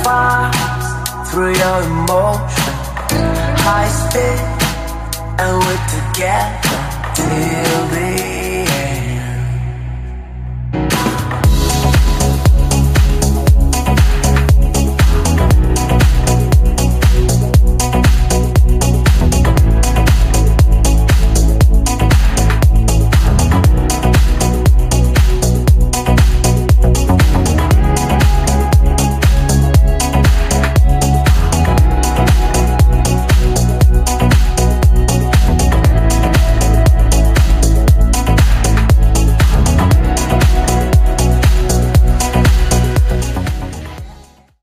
fast through your emotion, high speed, and we're together till